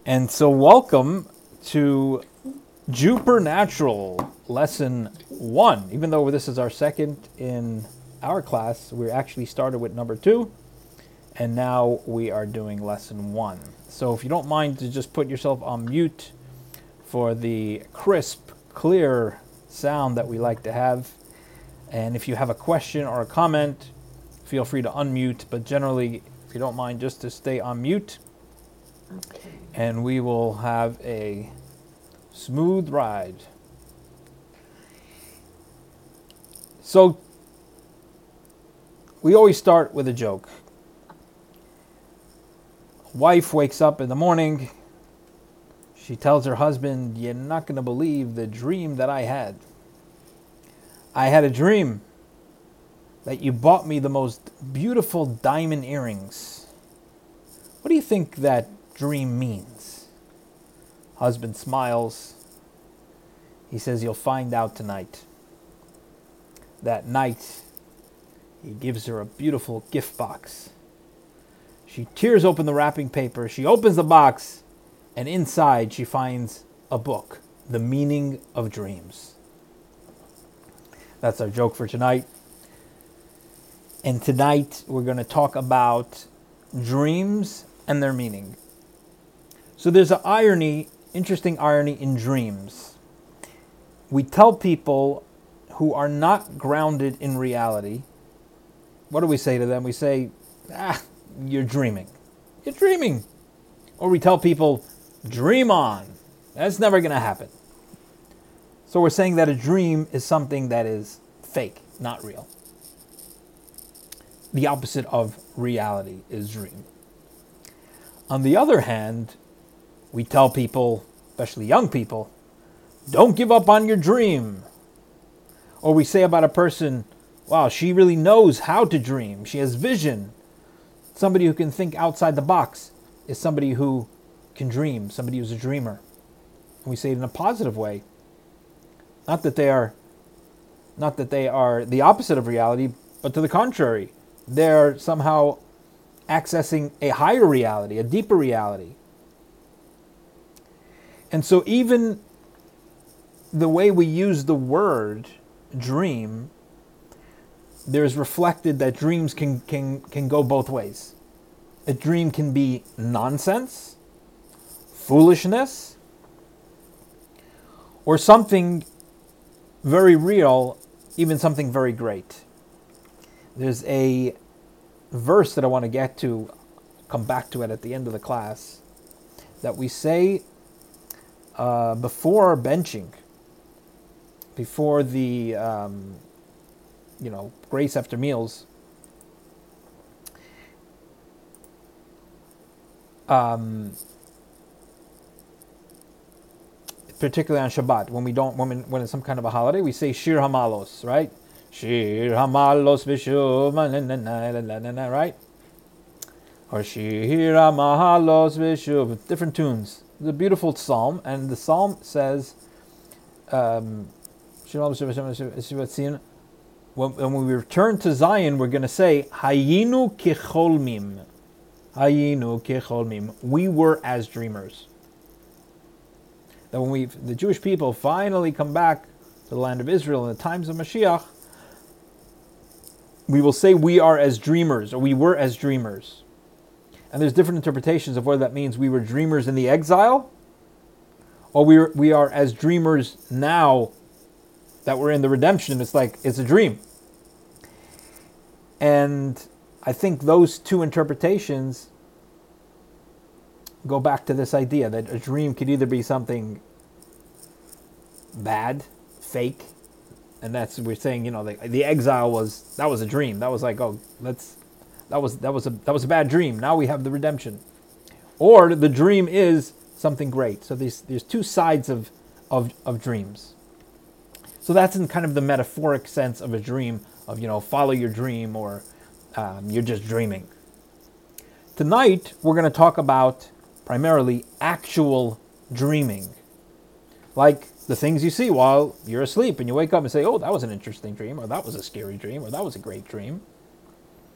And so welcome to Jupernatural Lesson 1. Even though this is our second in our class, we actually started with number 2, and now we are doing Lesson 1. So if you don't mind to just put yourself on mute for the crisp, clear sound that we like to have. And if you have a question or a comment, feel free to unmute, but generally, if you don't mind, just to stay on mute. Okay. And we will have a smooth ride. So, we always start with a joke. Wife wakes up in the morning. She tells her husband, "You're not going to believe the dream that I had. I had a dream that you bought me the most beautiful diamond earrings. What do you think that dream means?" Husband smiles. He says, "You'll find out tonight." That night, he gives her a beautiful gift box. She tears open the wrapping paper. She opens the box, and inside she finds a book, The Meaning of Dreams. That's our joke for tonight. And tonight we're going to talk about dreams and their meaning. So there's an irony, interesting irony in dreams. We tell people who are not grounded in reality, what do we say to them? We say, you're dreaming. You're dreaming. Or we tell people, dream on. That's never going to happen. So we're saying that a dream is something that is fake, not real. The opposite of reality is dream. On the other hand, we tell people, especially young people, don't give up on your dream. Or we say about a person, wow, she really knows how to dream. She has vision. Somebody who can think outside the box is somebody who can dream, somebody who's a dreamer. And we say it in a positive way. Not that they are the opposite of reality, but to the contrary. They're somehow accessing a higher reality, a deeper reality. And so even the way we use the word dream, there's reflected that dreams can go both ways. A dream can be nonsense, foolishness, or something very real, even something very great. There's a verse that I want to get to, come back to it at the end of the class, that we say before benching, before the grace after meals. Particularly on Shabbat, when it's some kind of a holiday, we say Shir Hamalos, right? Shir Hamalos Vishuv, right? Or Shir Hamalos Vishuv, different tunes. It's a beautiful psalm, and the psalm says, when we return to Zion, we're going to say, Hayinu kecholmim. Hayinu kecholmim. We were as dreamers. That when the Jewish people finally come back to the land of Israel in the times of Mashiach, we will say we are as dreamers, or we were as dreamers. And there's different interpretations of whether that means we were dreamers in the exile, or we are as dreamers now that we're in the redemption. It's like, it's a dream. And I think those two interpretations go back to this idea that a dream could either be something bad, fake, and we're saying, the exile was a dream. That was like, that was a bad dream. Now we have the redemption. Or the dream is something great. So there's two sides of dreams. So that's in kind of the metaphoric sense of a dream, of follow your dream, or you're just dreaming. Tonight we're going to talk about primarily actual dreaming, like the things you see while you're asleep and you wake up and say, oh, that was an interesting dream, or that was a scary dream, or that was a great dream.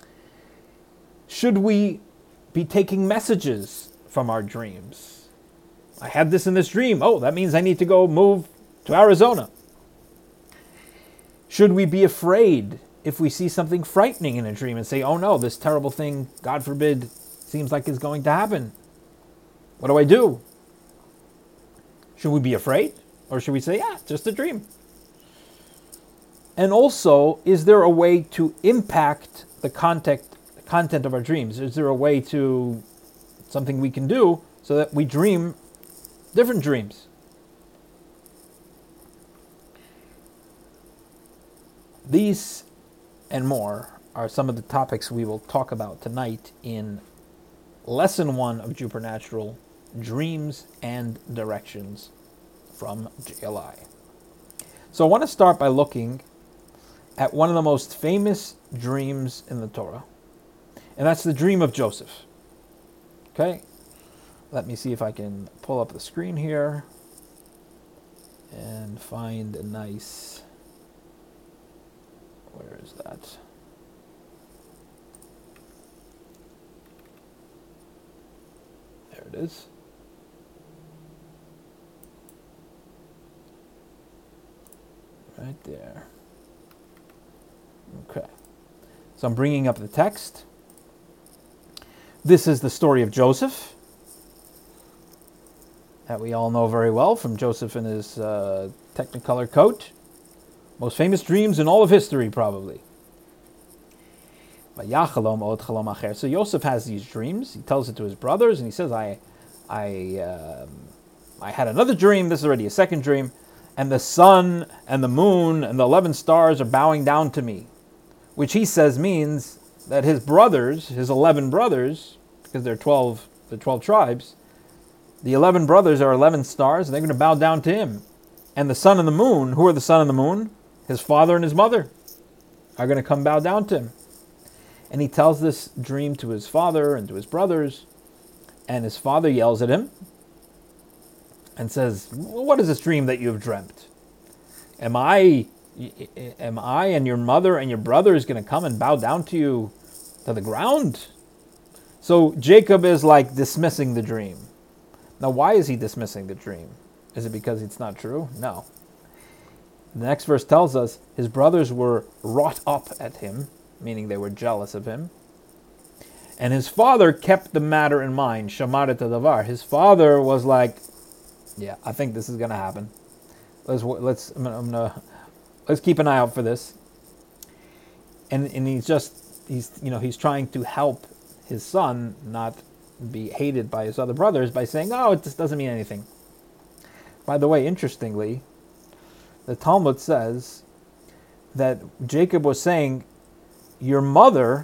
Should we be taking messages from our dreams? I had this in this dream. Oh, that means I need to go move to Arizona. Should we be afraid if we see something frightening in a dream and say, oh no, this terrible thing, God forbid, seems like is going to happen? What do I do? Should we be afraid? Or should we say, yeah, just a dream? And also, is there a way to impact the content of our dreams? Is there a way to, something we can do so that we dream different dreams? These and more are some of the topics we will talk about tonight in Lesson 1 of Supernatural, Dreams and Directions from JLI. So I want to start by looking at one of the most famous dreams in the Torah, and that's the dream of Joseph. Okay? Let me see if I can pull up the screen here and find a nice... Where is that? There it is. Right there. Okay. So I'm bringing up the text. This is the story of Joseph, that we all know very well from Joseph in his Technicolor coat. Most famous dreams in all of history, probably. So Joseph has these dreams. He tells it to his brothers, and he says, I had another dream. This is already a second dream. And the sun and the moon and the 11 stars are bowing down to me. Which he says means that his brothers, his 11 brothers, because they're 12 tribes, the 11 brothers are 11 stars, and they're going to bow down to him. And the sun and the moon, who are the sun and the moon? His father and his mother are going to come bow down to him. And he tells this dream to his father and to his brothers, and his father yells at him and says, what is this dream that you have dreamt? Am I and your mother and your brothers going to come and bow down to you to the ground? So Jacob is like dismissing the dream. Now, why is he dismissing the dream? Is it because it's not true? No. The next verse tells us his brothers were wrought up at him, meaning they were jealous of him. And his father kept the matter in mind, shamar et hadavar. His father was like, yeah, I think this is going to happen. Let's keep an eye out for this. And he's trying to help his son not be hated by his other brothers by saying, oh, it just doesn't mean anything. By the way, interestingly, the Talmud says that Jacob was saying, your mother,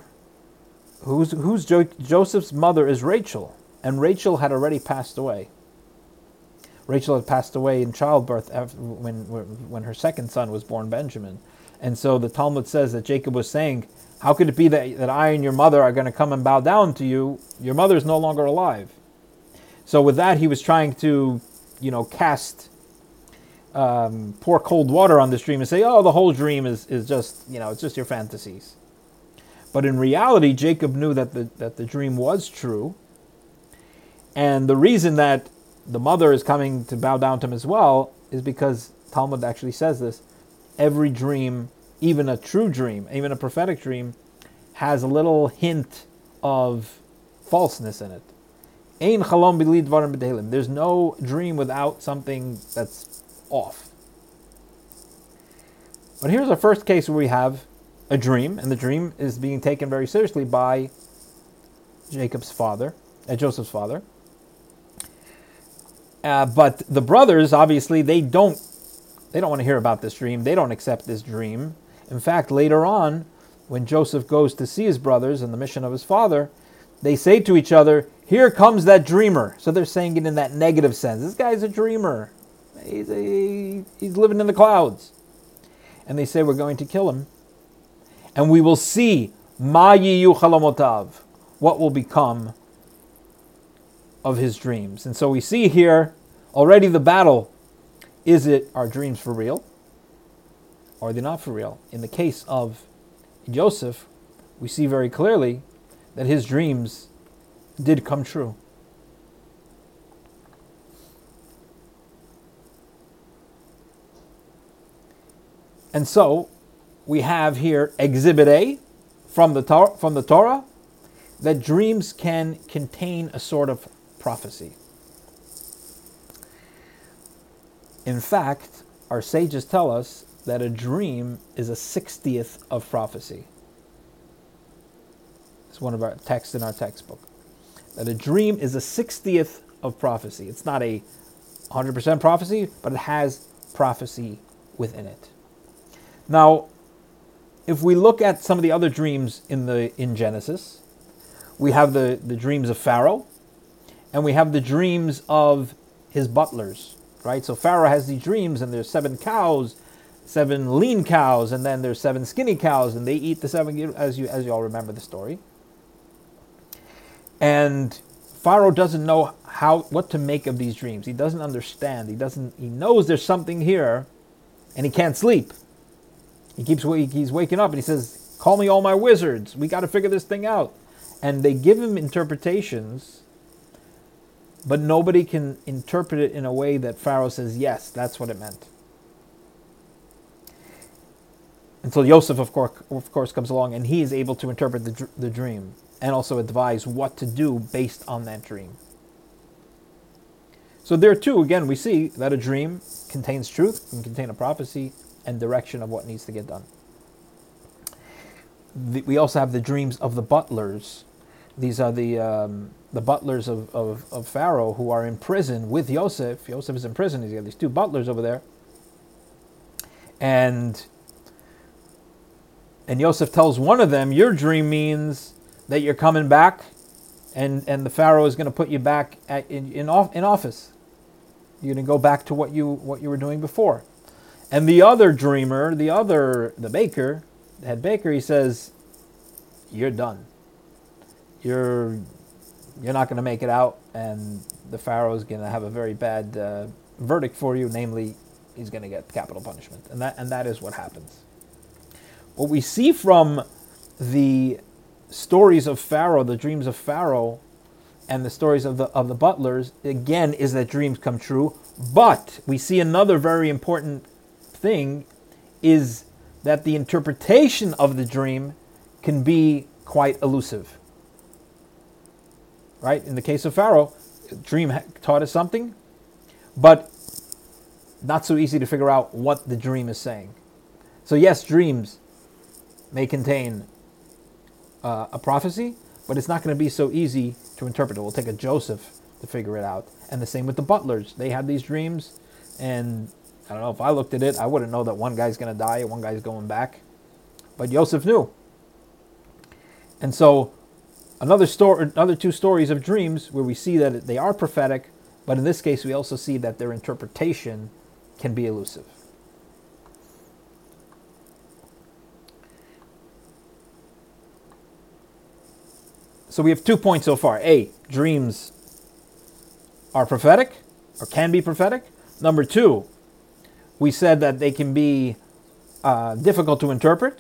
Joseph's mother is Rachel, and Rachel had already passed away. Rachel had passed away in childbirth when her second son was born, Benjamin. And so the Talmud says that Jacob was saying, how could it be that I and your mother are going to come and bow down to you? Your mother is no longer alive. So with that, he was trying to, cast, pour cold water on this dream and say, oh, the whole dream is just, it's just your fantasies. But in reality, Jacob knew that the dream was true. And the reason that the mother is coming to bow down to him as well is because Talmud actually says this. Every dream, even a true dream, even a prophetic dream, has a little hint of falseness in it. Ein chalom b'li dvarim b'dehilim. There's no dream without something that's off. But here's our first case where we have a dream, and the dream is being taken very seriously by Joseph's father. But the brothers, obviously, they don't want to hear about this dream. They don't accept this dream. In fact, later on, when Joseph goes to see his brothers in the mission of his father, they say to each other, here comes that dreamer. So they're saying it in that negative sense. This guy's a dreamer. He's living in the clouds. And they say, we're going to kill him. And we will see ma yiyu chalamotav, what will become of his dreams. And so we see here already the battle. Is it our dreams for real? Or are they not for real? In the case of Joseph, we see very clearly that his dreams did come true. And so we have here Exhibit A from the Torah, that dreams can contain a sort of prophecy. In fact, our sages tell us that a dream is a 60th of prophecy. It's one of our texts in our textbook. That a dream is a 60th of prophecy. It's not a 100% prophecy, but it has prophecy within it. Now, if we look at some of the other dreams in Genesis, we have the dreams of Pharaoh, and we have the dreams of his butlers, right? So Pharaoh has these dreams, and there's 7 cows, 7 lean cows, and then there's 7 skinny cows, and they eat the 7, as you all remember the story. And Pharaoh doesn't know what to make of these dreams. He doesn't understand. He knows there's something here, and he can't sleep. He's waking up and he says, "Call me all my wizards. We got to figure this thing out." And they give him interpretations, but nobody can interpret it in a way that Pharaoh says, "Yes, that's what it meant." Until Yosef, of course, comes along, and he is able to interpret the dream and also advise what to do based on that dream. So there too, again, we see that a dream contains truth, can contain a prophecy, and direction of what needs to get done. We also have the dreams of the butlers. These are the butlers of Pharaoh who are in prison with Yosef. Yosef is in prison. He's got these 2 butlers over there. And Yosef tells one of them, "Your dream means that you're coming back, and the Pharaoh is going to put you back in office. You're going to go back to what you were doing before." And the other dreamer, the baker, the head baker, he says, "You're done. You're not going to make it out, and the Pharaoh is going to have a very bad verdict for you. Namely, he's going to get capital punishment." And that is what happens. What we see from the stories of Pharaoh, the dreams of Pharaoh, and the stories of the butlers, again, is that dreams come true. But we see another very important thing is that the interpretation of the dream can be quite elusive. Right? In the case of Pharaoh, the dream taught us something, but not so easy to figure out what the dream is saying. So yes, dreams may contain a prophecy, but it's not going to be so easy to interpret it. We'll take a Joseph to figure it out. And the same with the butlers. They had these dreams, and I don't know, if I looked at it, I wouldn't know that one guy's going to die and one guy's going back. But Joseph knew. And so another 2 stories of dreams where we see that they are prophetic, but in this case we also see that their interpretation can be elusive. So we have 2 points so far. A, dreams are prophetic, or can be prophetic. Number 2, we said that they can be difficult to interpret.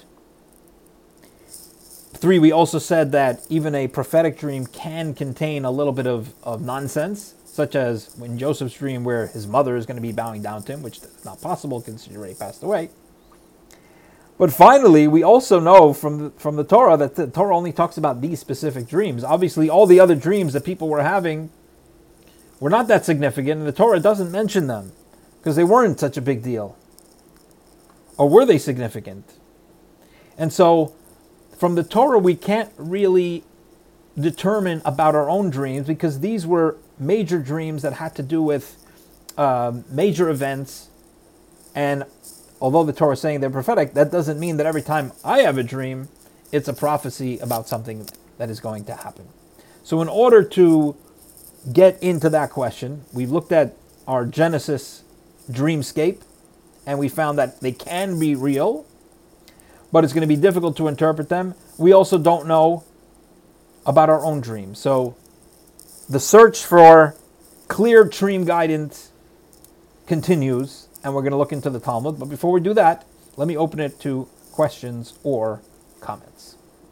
3, we also said that even a prophetic dream can contain a little bit of nonsense, such as in Joseph's dream where his mother is going to be bowing down to him, which is not possible considering he already passed away. But finally, we also know from the Torah that the Torah only talks about these specific dreams. Obviously, all the other dreams that people were having were not that significant, and the Torah doesn't mention them because they weren't such a big deal. Or were they significant? And so, from the Torah, we can't really determine about our own dreams because these were major dreams that had to do with major events. And although the Torah is saying they're prophetic, that doesn't mean that every time I have a dream, it's a prophecy about something that is going to happen. So in order to get into that question, we've looked at our Genesis dreamscape, and we found that they can be real, but it's going to be difficult to interpret them. We also don't know about our own dreams. So the search for clear dream guidance continues, and we're going to look into the Talmud. But before we do that, let me open it to questions or comments,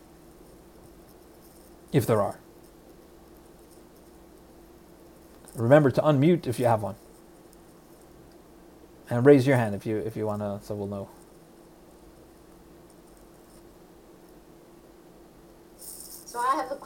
if there are. Remember to unmute if you have one. And raise your hand if you want to, so we'll know.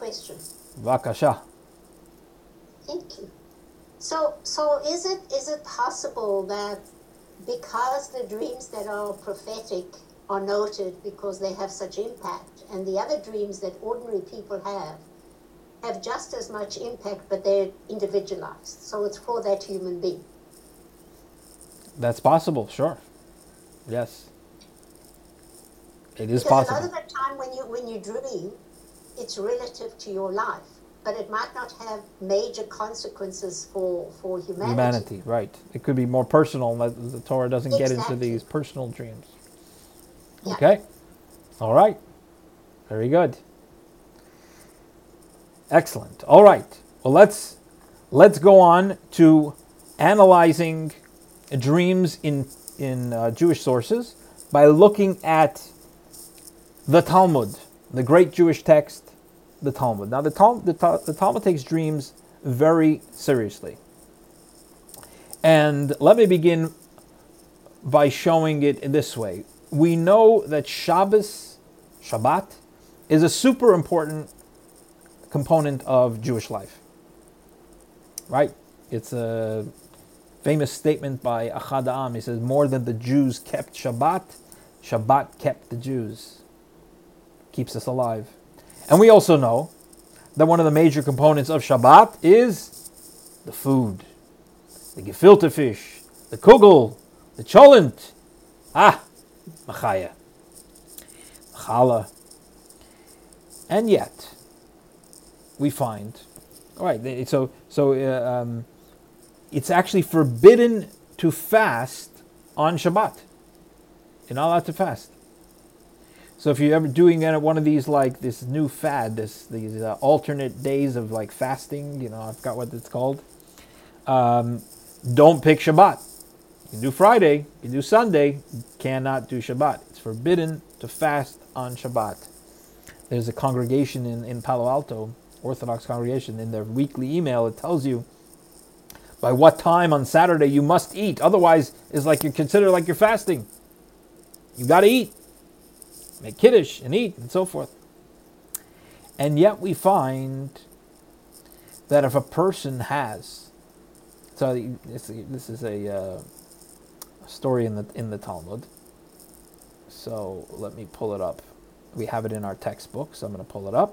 question. Vakasha. Thank you. So is it possible that because the dreams that are prophetic are noted because they have such impact, and the other dreams that ordinary people have just as much impact, but they're individualized, so it's for that human being? That's possible, sure. Yes. It is Because possible. a lot of the time when you dream, it's relative to your life, but it might not have major consequences for humanity. Right. It could be more personal. The Torah doesn't get into Exactly. these personal dreams. Yeah. Okay. All right. Very good. Excellent. All right. Well, let's go on to analyzing dreams in Jewish sources by looking at the Talmud, the great Jewish text, the Talmud. Now, the Talmud takes dreams very seriously. And let me begin by showing it in this way. We know that Shabbat, is a super important component of Jewish life. Right? It's a famous statement by Achad Ha'am. He says, more than the Jews kept Shabbat, Shabbat kept the Jews. Keeps us alive. And we also know that one of the major components of Shabbat is the food. The gefilte fish, the kugel, the cholent. Machaya. Challah. And yet, we find, all right, so it's actually forbidden to fast on Shabbat. You're not allowed to fast. So if you're ever doing one of these, like this new fad, these alternate days of like fasting, I forgot what it's called. Don't pick Shabbat. You can do Friday, you can do Sunday, you cannot do Shabbat. It's forbidden to fast on Shabbat. There's a congregation in Palo Alto, Orthodox congregation, in their weekly email, it tells you by what time on Saturday you must eat. Otherwise, it's like you're considered like you're fasting. You got to eat. Make kiddush and eat and so forth. And yet we find that if a person has, so this is a story in the Talmud. So let me pull it up. We have it in our textbook, so I'm going to pull it up.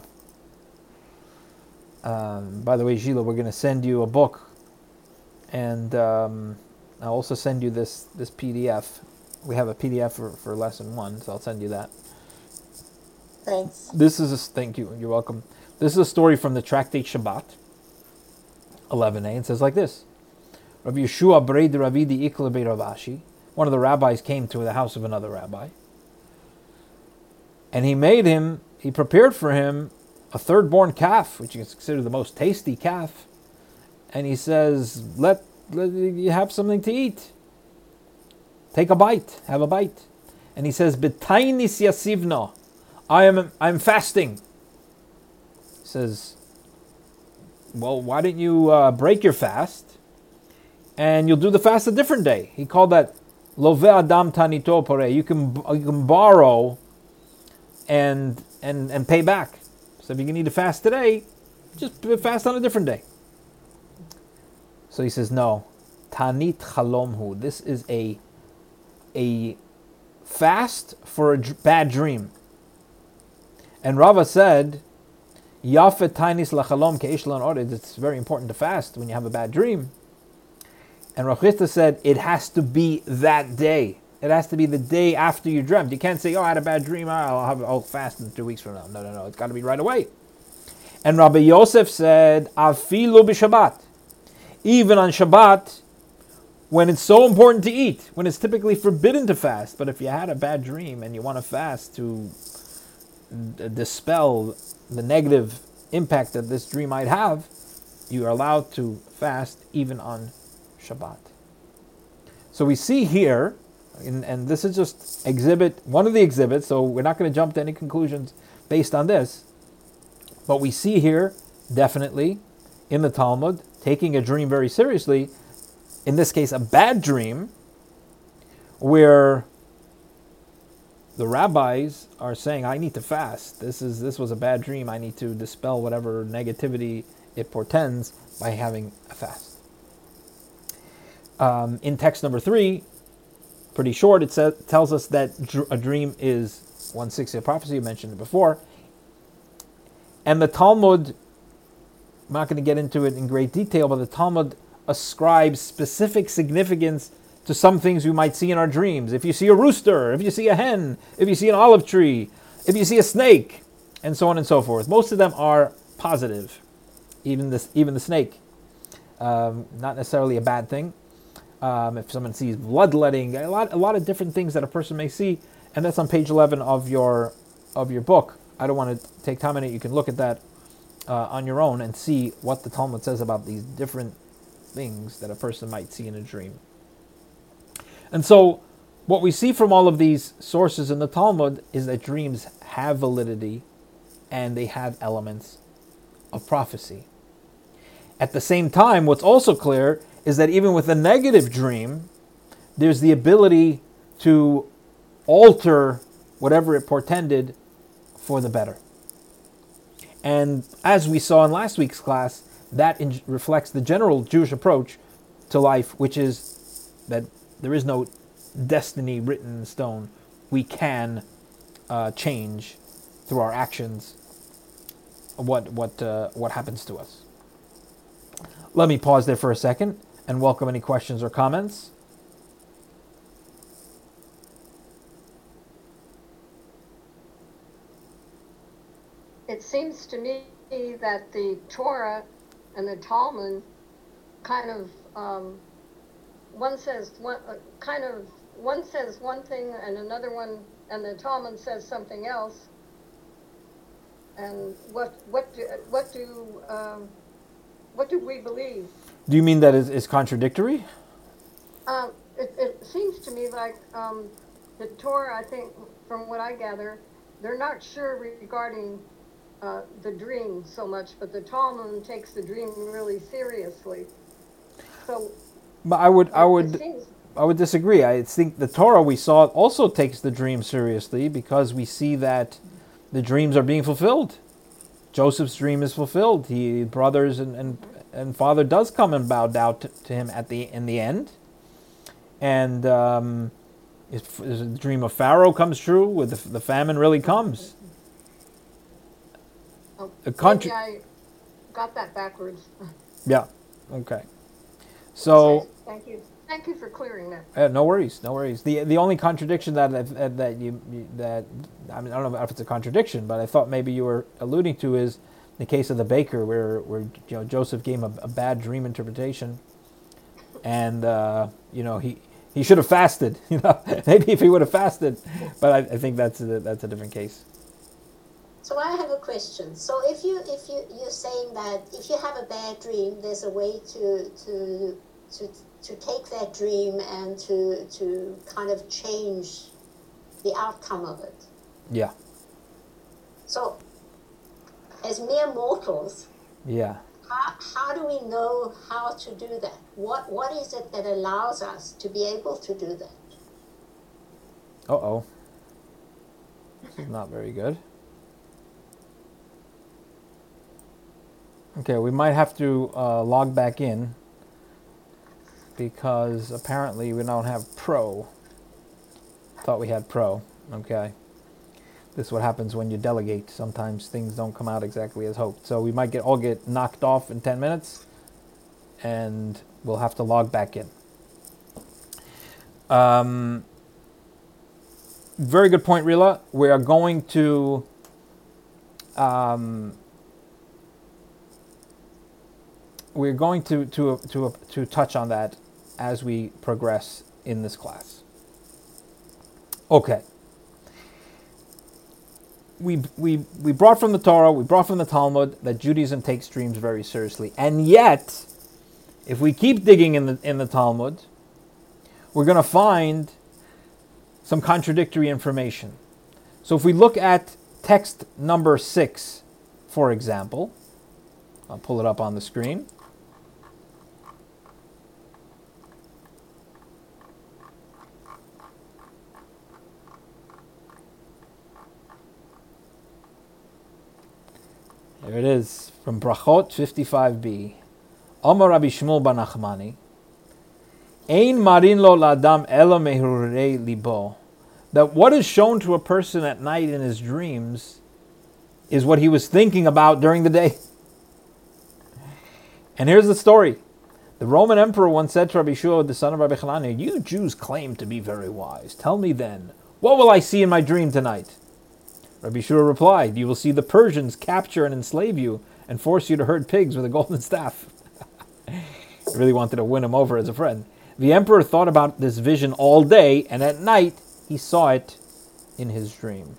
By the way, Gila, we're going to send you a book, and I'll also send you this PDF. We have a PDF for lesson 1, so I'll send you that. Thanks. Thank you. You're welcome. This is a story from the Tractate Shabbat, 11a. It says like this: Rav Yeshua Brei de Ravidi Ikla Bei Rav Ashi. One of the rabbis came to the house of another rabbi, and he prepared for him a third-born calf, which is considered the most tasty calf. And he says, let you have something to eat. Take a bite, have a bite. And he says, B'tainis yasivno, I'm fasting. He says, well, why don't you break your fast and you'll do the fast a different day? He called that love adam tanito pore. You can borrow and pay back. So if you need to fast today, just fast on a different day. So he says, no, tanit chalomhu. This is a fast for a bad dream. And Rava said, Yafet tainis lachalom ke'ishlan ored. It's very important to fast when you have a bad dream. And Rav Chisda said, it has to be that day. It has to be the day after you dreamt. You can't say, I had a bad dream, I'll fast in 2 weeks from now. No. It's got to be right away. And Rabbi Yosef said, Afilu b'Shabbat. Even on Shabbat, when it's so important to eat, when it's typically forbidden to fast. But if you had a bad dream and you want to fast to dispel the negative impact that this dream might have, you are allowed to fast even on Shabbat. So we see here, and this is just one of the exhibits, so we're not going to jump to any conclusions based on this, but we see here, definitely, in the Talmud, taking a dream very seriously, in this case a bad dream, where the rabbis are saying, I need to fast. This was a bad dream. I need to dispel whatever negativity it portends by having a fast. In text number 3, pretty short, it tells us that a dream is 1/60 of prophecy. I mentioned it before. And the Talmud, I'm not going to get into it in great detail, but the Talmud ascribes specific significance to some things we might see in our dreams. If you see a rooster, if you see a hen, if you see an olive tree, if you see a snake, and so on and so forth. Most of them are positive, even the snake. Not necessarily a bad thing. If someone sees bloodletting, a lot of different things that a person may see, and that's on page 11 of your book. I don't want to take time on it. You can look at that on your own and see what the Talmud says about these different things that a person might see in a dream. And so what we see from all of these sources in the Talmud is that dreams have validity and they have elements of prophecy. At the same time, what's also clear is that even with a negative dream, there's the ability to alter whatever it portended for the better. And as we saw in last week's class, that reflects the general Jewish approach to life, which is that there is no destiny written in stone. We can change through our actions what happens to us. Let me pause there for a second and welcome any questions or comments. It seems to me that the Torah and the Talmud kind of one says one thing and another one, and the Talmud says something else. And what do we believe? Do you mean that is contradictory? It seems to me like the Torah, I think, from what I gather, they're not sure regarding the dream so much, but the Talmud takes the dream really seriously. So, but I would disagree. I think the Torah we saw also takes the dream seriously because we see that the dreams are being fulfilled. Joseph's dream is fulfilled. Brothers and father does come and bow down to him in the end. And if the dream of Pharaoh comes true, with the famine really comes. Maybe I got that backwards. Yeah. Okay. So. Thank you for clearing that. No worries. The only contradiction that I mean, I don't know if it's a contradiction, but I thought maybe you were alluding to is the case of the baker, where Joseph gave him a bad dream interpretation, and he should have fasted. Maybe if he would have fasted, but I think that's a different case. So I have a question. So if you're saying that if you have a bad dream, there's a way to take that dream and to kind of change the outcome of it. Yeah. So as mere mortals, yeah, how do we know how to do that? What is it that allows us to be able to do that? Uh-oh. This is not very good. Okay, we might have to log back in because apparently we don't have Pro. Thought we had Pro. Okay. This is what happens when you delegate. Sometimes things don't come out exactly as hoped. So we might all get knocked off in 10 minutes, and we'll have to log back in. Very good point, Rila. We are going to to touch on that as we progress in this class. Okay. We brought from the Torah, we brought from the Talmud that Judaism takes dreams very seriously, and yet, if we keep digging in the Talmud, we're going to find some contradictory information. So if we look at text number 6, for example, I'll pull it up on the screen. There it is, from Brachot 55b. Amar Rabbi Shmuel bar Nachmani, Ein marin lo la'adam ela mehurei libo. That what is shown to a person at night in his dreams is what he was thinking about during the day. And here's the story. The Roman emperor once said to Rabbi Shua, the son of Rabbi Hanania, "You Jews claim to be very wise. Tell me then, what will I see in my dream tonight?" Rabbi Shua replied, "You will see the Persians capture and enslave you and force you to herd pigs with a golden staff." I really wanted to win him over as a friend. The emperor thought about this vision all day, and at night he saw it in his dream.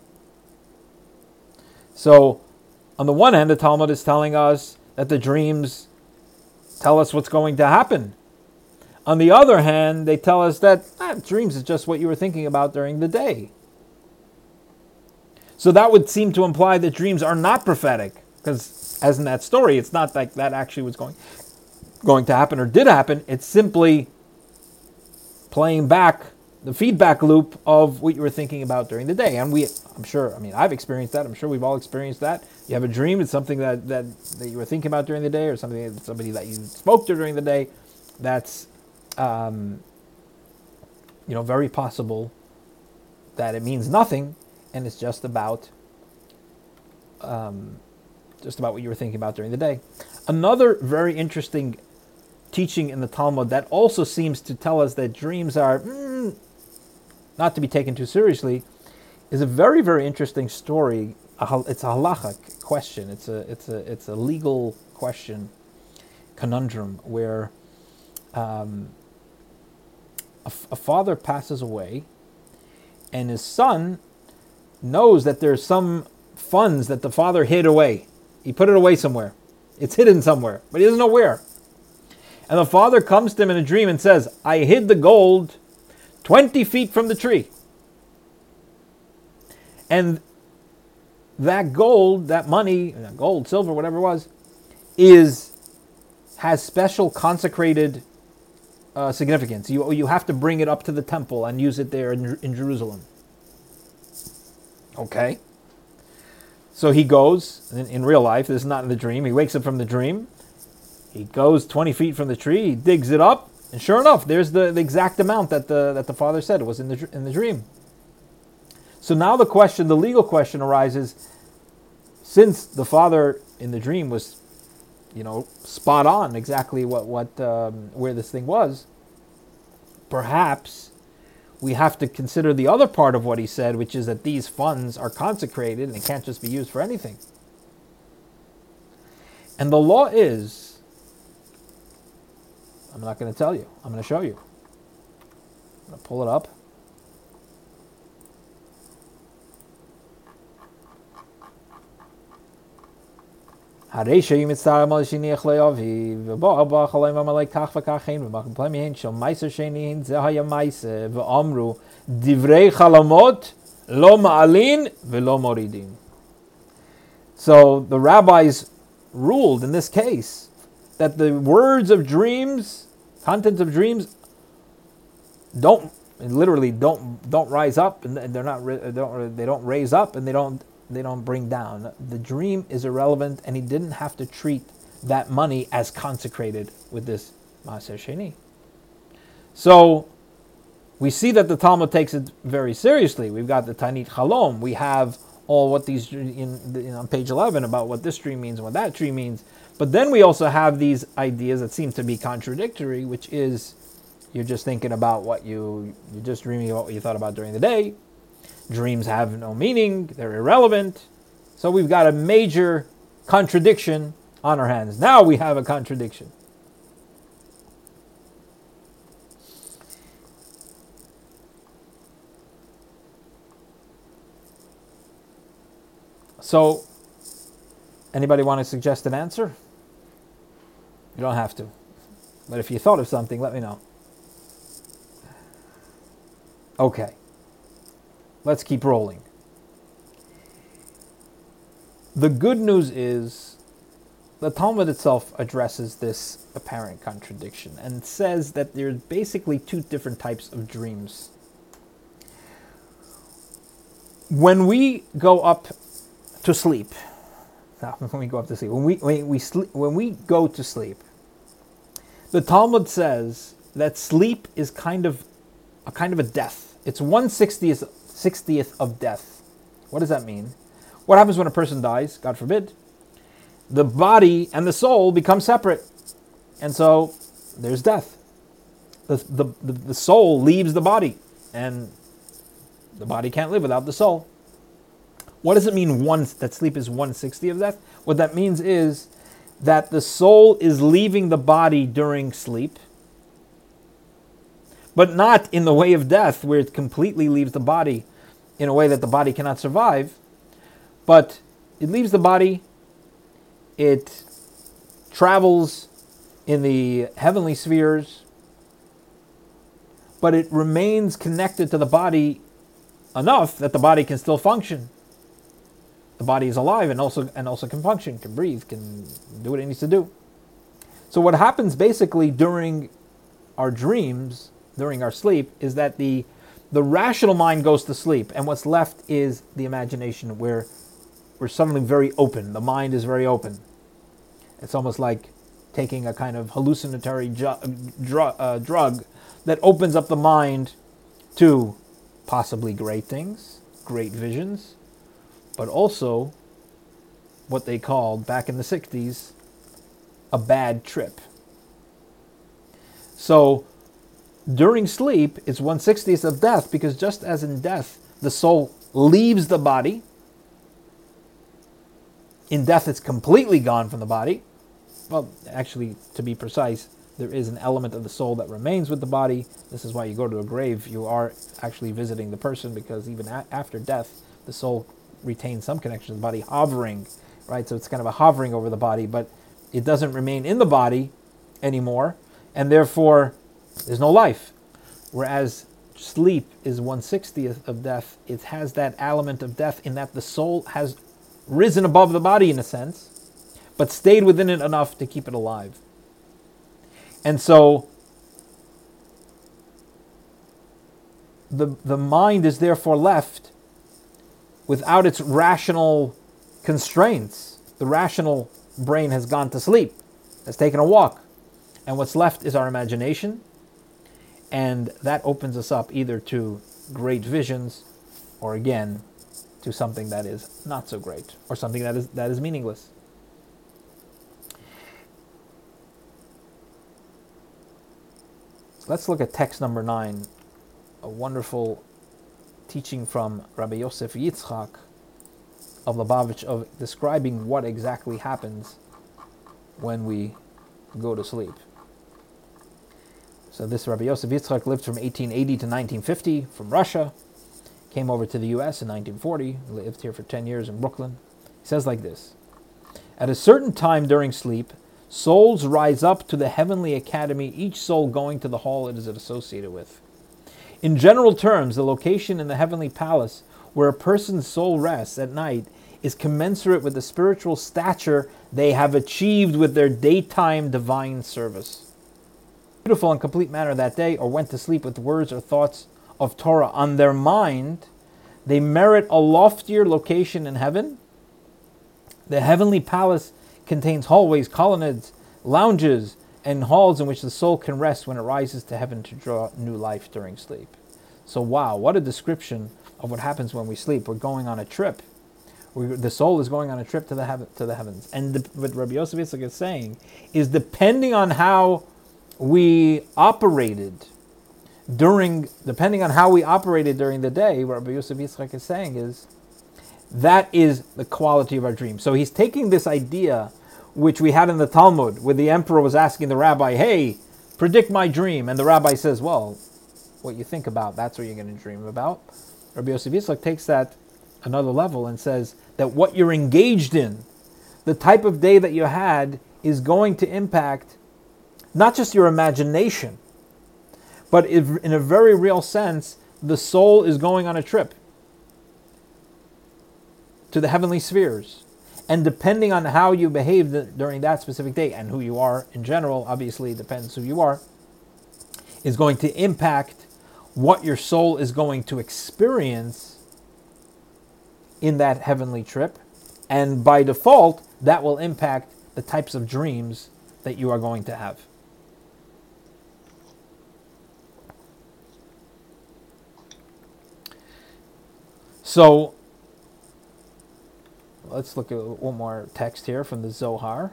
So, on the one hand, the Talmud is telling us that the dreams tell us what's going to happen. On the other hand, they tell us that dreams is just what you were thinking about during the day. So that would seem to imply that dreams are not prophetic, because as in that story, it's not like that actually was going to happen or did happen. It's simply playing back the feedback loop of what you were thinking about during the day. And I've experienced that. I'm sure we've all experienced that. You have a dream, it's something that you were thinking about during the day, or somebody that you spoke to during the day. That's, very possible that it means nothing, and it's just about what you were thinking about during the day. Another very interesting teaching in the Talmud that also seems to tell us that dreams are not to be taken too seriously is a very, very interesting story. It's a halachic question. It's a legal question, conundrum, where a father passes away, and his son knows that there's some funds that the father hid away. He put it away somewhere. It's hidden somewhere, but he doesn't know where. And the father comes to him in a dream and says, "I hid the gold 20 feet from the tree." And that gold, that money, gold, silver, whatever it was, has special consecrated significance. You have to bring it up to the temple and use it there in Jerusalem. Okay. So he goes, in real life, this is not in the dream, he wakes up from the dream, he goes 20 feet from the tree, he digs it up, and sure enough, there's the exact amount that the father said was in the dream. So now the legal question arises, since the father in the dream was, spot on exactly where this thing was, perhaps we have to consider the other part of what he said, which is that these funds are consecrated and it can't just be used for anything. And the law is, I'm not going to tell you, I'm going to show you. I'm going to pull it up. This is the rabbis ruled in this case that the words of dreams, contents of dreams, don't rise up, and they don't raise up, and they don't bring down. The dream is irrelevant, and he didn't have to treat that money as consecrated with this Maaser Sheni. So we see that the Talmud takes it very seriously. We've got the Tanit Chalom. We have all what these on page 11 about what this dream means and what that dream means. But then we also have these ideas that seem to be contradictory, which is you're just thinking about you're just dreaming about what you thought about during the day. Dreams have no meaning, they're irrelevant. So we've got a major contradiction on our hands. Now we have a contradiction. So, anybody want to suggest an answer? You don't have to. But if you thought of something, let me know. Okay. Let's keep rolling. The good news is the Talmud itself addresses this apparent contradiction and says that there's basically two different types of dreams. When we go up to sleep, Not when we go up to sleep. When we go to sleep, the Talmud says that sleep is kind of a death. It's 1/60th of death. What does that mean? What happens when a person dies? God forbid. The body and the soul become separate, and so there's death. The soul leaves the body, and the body can't live without the soul. What does it mean that sleep is 1/60 of death? What that means is that the soul is leaving the body during sleep, but not in the way of death where it completely leaves the body in a way that the body cannot survive, but it leaves the body, it travels in the heavenly spheres, but it remains connected to the body enough that the body can still function. The body is alive and also can function, can breathe, can do what it needs to do. So what happens basically during our dreams, during our sleep, is that the rational mind goes to sleep, and what's left is the imagination, where we're suddenly very open. The mind is very open. It's almost like taking a kind of hallucinatory drug that opens up the mind to possibly great things, great visions, but also what they called back in the 60s a bad trip. So during sleep, it's 1/60th of death, because just as in death, the soul leaves the body. In death, it's completely gone from the body. Well, actually, to be precise, there is an element of the soul that remains with the body. This is why you go to a grave. You are actually visiting the person, because even after death, the soul retains some connection to the body, hovering, right? So it's kind of a hovering over the body, but it doesn't remain in the body anymore, and therefore there's no life. Whereas sleep is 1/60th of death. It has that element of death in that the soul has risen above the body in a sense, but stayed within it enough to keep it alive. And so the mind is therefore left without its rational constraints. The rational brain has gone to sleep, has taken a walk, and what's left is our imagination, and that opens us up either to great visions, or again, to something that is not so great, or something that is meaningless. Let's look at text number 9, a wonderful teaching from Rabbi Yosef Yitzchak of Lubavitch, of describing what exactly happens when we go to sleep. So this Rabbi Yosef Yitzchak lived from 1880 to 1950 from Russia, came over to the U.S. in 1940, lived here for 10 years in Brooklyn. He says like this: at a certain time during sleep, souls rise up to the heavenly academy, each soul going to the hall it is associated with. In general terms, the location in the heavenly palace where a person's soul rests at night is commensurate with the spiritual stature they have achieved with their daytime divine service. Beautiful and complete manner that day, or went to sleep with words or thoughts of Torah on their mind, they merit a loftier location in heaven. The heavenly palace contains hallways, colonnades, lounges, and halls in which the soul can rest when it rises to heaven to draw new life during sleep. So wow, what a description of what happens when we sleep. We're going on a trip. The soul is going on a trip to the heavens. And what Rabbi Yosef Yitzchak is saying is, depending on how we operated during the day, what Rabbi Yosef Yitzchak is saying is, that is the quality of our dream. So he's taking this idea which we had in the Talmud, where the emperor was asking the rabbi, hey, predict my dream. And the rabbi says, well, what you think about, that's what you're going to dream about. Rabbi Yosef Yitzchak takes that another level and says that what you're engaged in, the type of day that you had, is going to impact not just your imagination, but in a very real sense, the soul is going on a trip to the heavenly spheres. And depending on how you behave during that specific day, and who you are in general, obviously depends who you are, is going to impact what your soul is going to experience in that heavenly trip. And by default, that will impact the types of dreams that you are going to have. So, let's look at one more text here from the Zohar.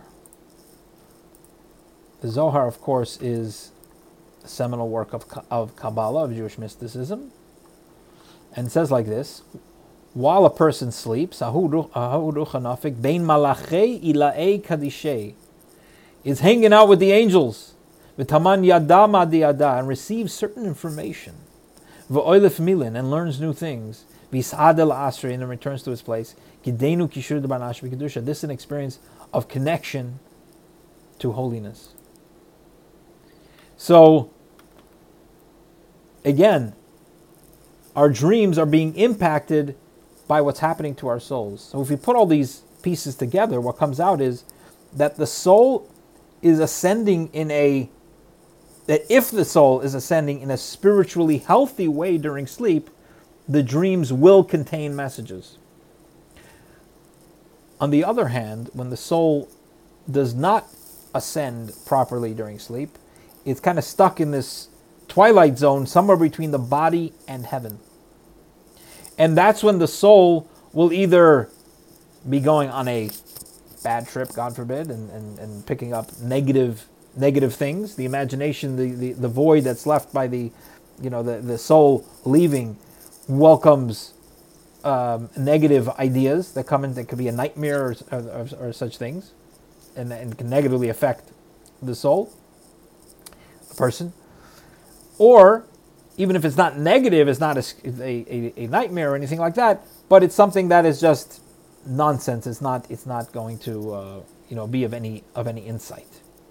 The Zohar, of course, is a seminal work of Kabbalah, of Jewish mysticism. And it says like this: while a person sleeps, Ahu Ruach Hanafik Bein Malachei Ila'ei Kadishei is hanging out with the angels, V'taman Yada Madi Yada, and receives certain information, V'oilef Milin, and learns new things, V'is'adel Asri, and then returns to his place, Gidenu Kishur D'Banash V'Kedusha. This is an experience of connection to holiness. So, again, our dreams are being impacted by what's happening to our souls. So if we put all these pieces together, what comes out is that the soul is ascending if the soul is ascending in a spiritually healthy way during sleep, the dreams will contain messages. On the other hand, when the soul does not ascend properly during sleep, it's kind of stuck in this twilight zone somewhere between the body and heaven. And that's when the soul will either be going on a bad trip, God forbid, and picking up negative things. The imagination, the void that's left by the soul leaving welcomes negative ideas that come in. That could be a nightmare or such things, and can negatively affect the soul, the person. Or even if it's not negative, it's not a nightmare or anything like that, but it's something that is just nonsense. It's not going to be of any insight.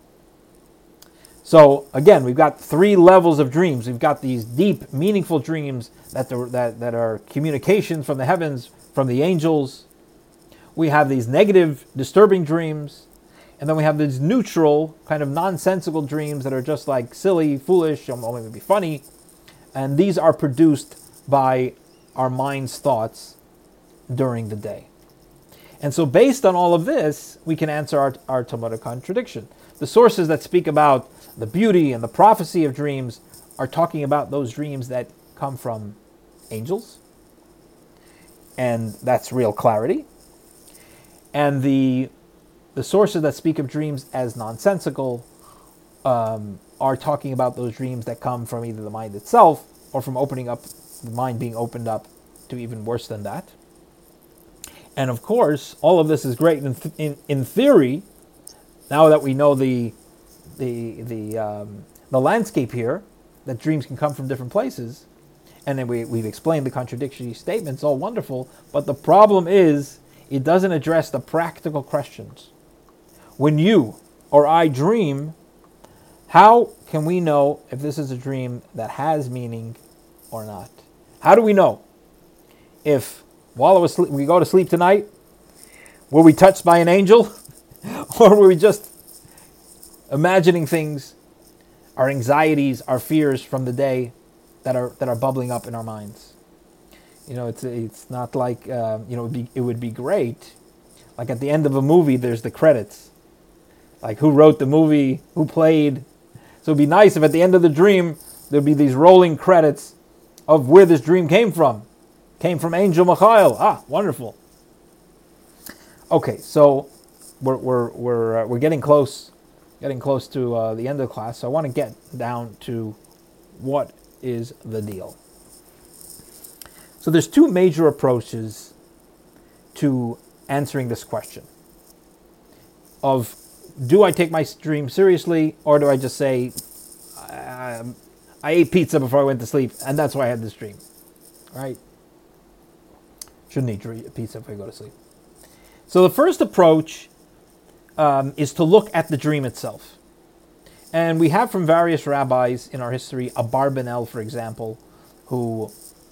So again, we've got three levels of dreams. We've got these deep, meaningful dreams that are communications from the heavens, from the angels. We have these negative, disturbing dreams. And then we have these neutral, kind of nonsensical dreams that are just like silly, foolish, or maybe funny. And these are produced by our mind's thoughts during the day. And so based on all of this, we can answer our Talmudic contradiction. The sources that speak about the beauty and the prophecy of dreams are talking about those dreams that come from angels. And that's real clarity. And the sources that speak of dreams as nonsensical are talking about those dreams that come from either the mind itself or from opening up, the mind being opened up to even worse than that. And of course, all of this is great in theory. Now that we know the landscape here, that dreams can come from different places, and then we've explained the contradictory statements, all wonderful. But the problem is, it doesn't address the practical questions. When you or I dream, how can we know if this is a dream that has meaning or not? How do we know if while we go to sleep tonight, were we touched by an angel, or were we just imagining things, our anxieties, our fears from the day that are bubbling up in our minds? It's not like it would be great. Like at the end of a movie, there's the credits. Like who wrote the movie, who played. So it'd be nice if at the end of the dream, there'd be these rolling credits of where this dream came from. Came from Angel Michael. Ah, wonderful. Okay, so we're getting close to the end of the class. So I want to get down to what is the deal. So there's two major approaches to answering this question of, do I take my dream seriously, or do I just say, I ate pizza before I went to sleep, and that's why I had this dream, right? Shouldn't eat pizza if I go to sleep. So the first approach is to look at the dream itself. And we have from various rabbis in our history, Abarbanel, for example, who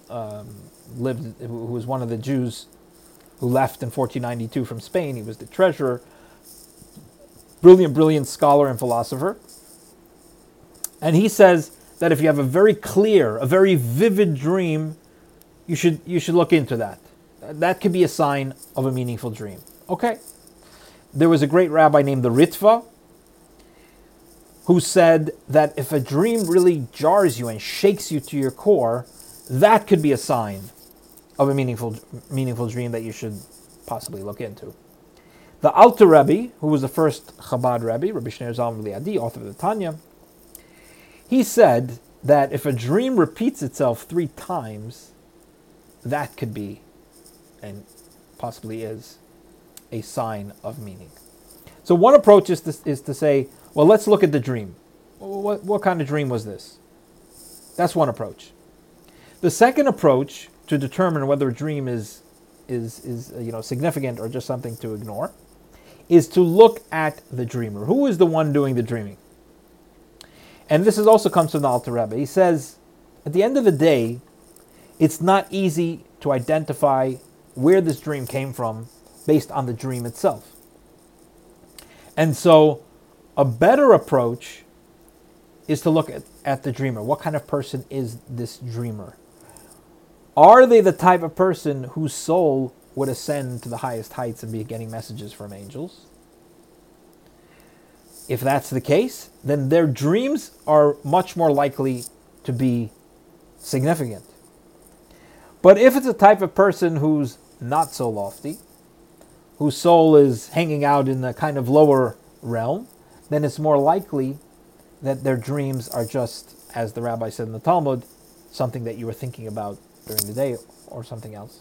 was one of the Jews who left in 1492 from Spain. He was the treasurer. Brilliant scholar and philosopher. And he says that if you have a very clear, a very vivid dream, you should look into that. That could be a sign of a meaningful dream. Okay. there was a great rabbi named the Ritva who said that if a dream really jars you and shakes you to your core, that could be a sign of a meaningful dream that you should possibly look into. The Alter Rebbe, who was the first Chabad Rebbe, Rabbi Shneur Zalman Liadi, author of the Tanya, he said that if a dream repeats itself 3 times, that could be, and possibly is, a sign of meaning. So one approach is to say, well, let's look at the dream. What kind of dream was this? That's one approach. The second approach to determine whether a dream is significant or just something to ignore is to look at the dreamer. Who is the one doing the dreaming? And this also comes from the Alter Rebbe. He says, at the end of the day, it's not easy to identify where this dream came from based on the dream itself. And so a better approach is to look at the dreamer. What kind of person is this dreamer? Are they the type of person whose soul would ascend to the highest heights and be getting messages from angels? If that's the case, then their dreams are much more likely to be significant. But if it's a type of person who's not so lofty, whose soul is hanging out in the kind of lower realm, then it's more likely that their dreams are just, as the rabbi said in the Talmud, something that you were thinking about during the day or something else.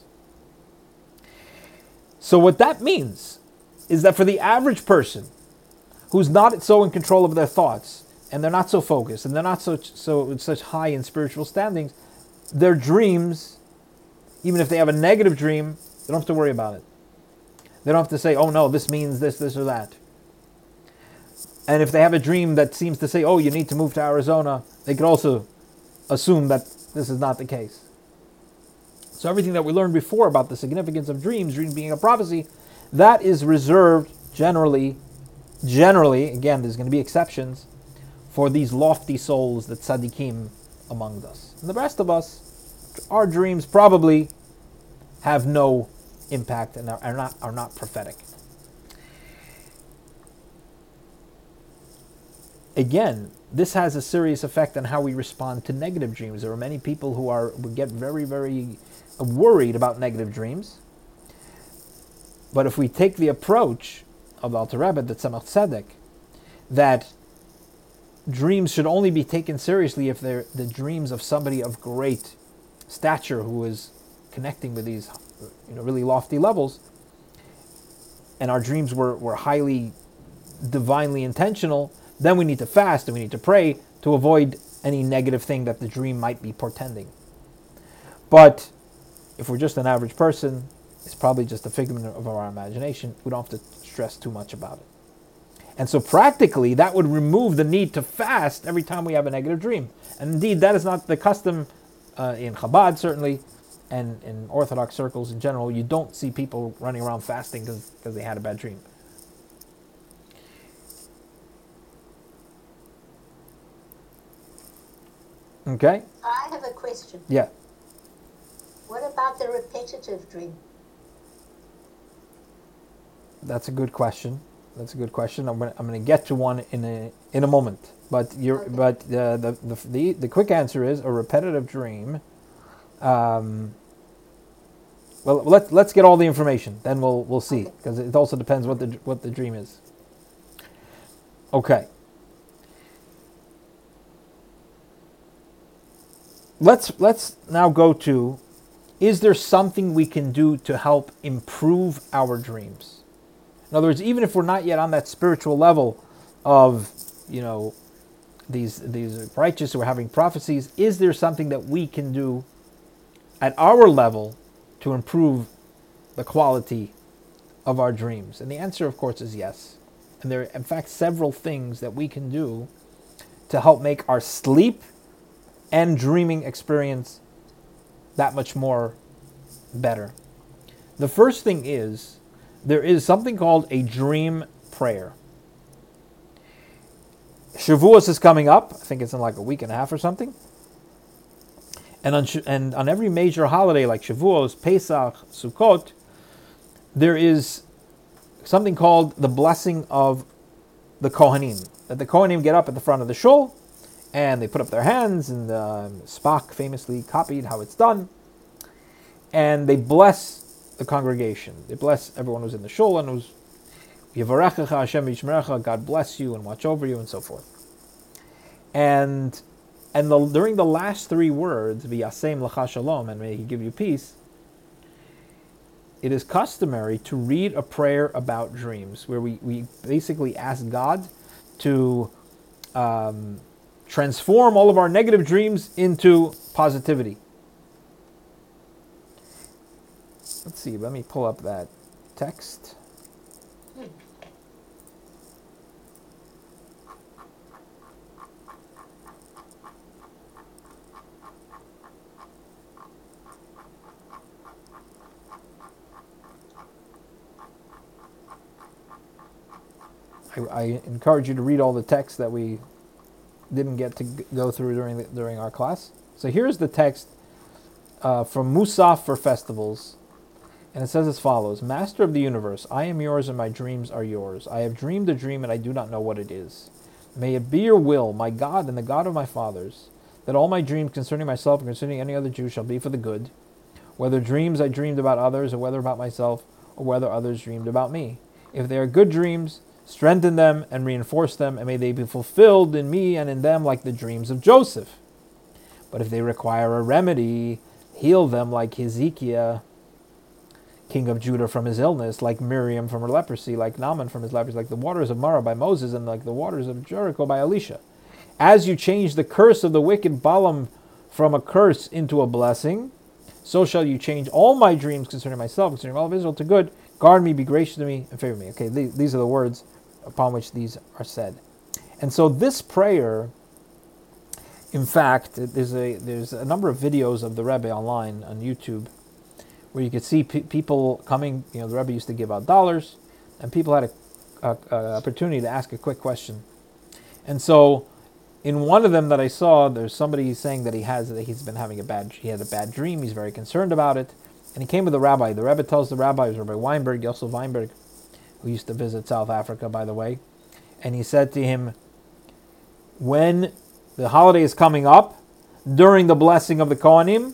So what that means is that for the average person who's not so in control of their thoughts, and they're not so focused, and they're not such high in spiritual standings, their dreams, even if they have a negative dream, they don't have to worry about it. They don't have to say, oh no, this means this or that. And if they have a dream that seems to say, oh, you need to move to Arizona, they could also assume that this is not the case. So everything that we learned before about the significance of dreams, dreams being a prophecy, that is reserved generally, again, there's going to be exceptions, for these lofty souls, the tzaddikim among us. And the rest of us, our dreams probably have no impact and are not prophetic. Again, this has a serious effect on how we respond to negative dreams. There are many people who get very, very worried about negative dreams. But if we take the approach of the Alter Rebbe, the Tzemach Tzedek, that dreams should only be taken seriously if they're the dreams of somebody of great stature who is connecting with these really lofty levels, and our dreams were highly divinely intentional, then we need to fast and we need to pray to avoid any negative thing that the dream might be portending. But if we're just an average person, it's probably just a figment of our imagination. We don't have to stress too much about it. And so practically, that would remove the need to fast every time we have a negative dream. And indeed, that is not the custom in Chabad, certainly, and in Orthodox circles in general. You don't see people running around fasting because they had a bad dream. Okay? I have a question. Yeah. What about the repetitive dream? That's a good question. I'm going to get to one in a moment. But the quick answer is a repetitive dream. Well, let's get all the information. Then we'll see, because it also depends what the dream is. Okay. Let's now go to, is there something we can do to help improve our dreams? In other words, even if we're not yet on that spiritual level of, these righteous who are having prophecies, is there something that we can do at our level to improve the quality of our dreams? And the answer, of course, is yes. And there are, in fact, several things that we can do to help make our sleep and dreaming experience that much more better. The first thing is, there is something called a dream prayer. Shavuos is coming up. I think it's in like a week and a half or something. And on every major holiday like Shavuos, Pesach, Sukkot, there is something called the blessing of the Kohanim. That the Kohanim get up at the front of the shul, and they put up their hands, and Spock famously copied how it's done, and they bless the congregation. They bless everyone who's in the shul, and who's Yevarechecha Hashem Yishmerecha, God bless you and watch over you, and so forth. And during the last three words, V'yasem L'cha Shalom, and may He give you peace, it is customary to read a prayer about dreams, where we basically ask God to transform all of our negative dreams into positivity. Let's see, let me pull up that text. I encourage you to read all the texts that we didn't get to go through during our class. So here's the text from Musaf for festivals. And it says as follows: Master of the universe, I am yours and my dreams are yours. I have dreamed a dream and I do not know what it is. May it be your will, my God and the God of my fathers, that all my dreams concerning myself and concerning any other Jew shall be for the good, whether dreams I dreamed about others or whether about myself or whether others dreamed about me. If they are good dreams, strengthen them and reinforce them, and may they be fulfilled in me and in them like the dreams of Joseph. But if they require a remedy, heal them like Hezekiah, king of Judah, from his illness, like Miriam from her leprosy, like Naaman from his leprosy, like the waters of Marah by Moses, and like the waters of Jericho by Elisha. As you change the curse of the wicked Balaam from a curse into a blessing, so shall you change all my dreams concerning myself, concerning all of Israel, to good. Guard me, be gracious to me, and favor me. Okay, these are the words upon which these are said. And so this prayer, in fact, there's a number of videos of the Rebbe online on YouTube where you could see people coming. The Rebbe used to give out dollars, and people had a opportunity to ask a quick question. And so in one of them that I saw, there's somebody saying that he had a bad dream. He's very concerned about it. And he came with the rabbi. The Rebbe tells the rabbi, it was Rabbi Weinberg, Yosef Weinberg, who used to visit South Africa, by the way. And he said to him, when the holiday is coming up, during the blessing of the Kohanim,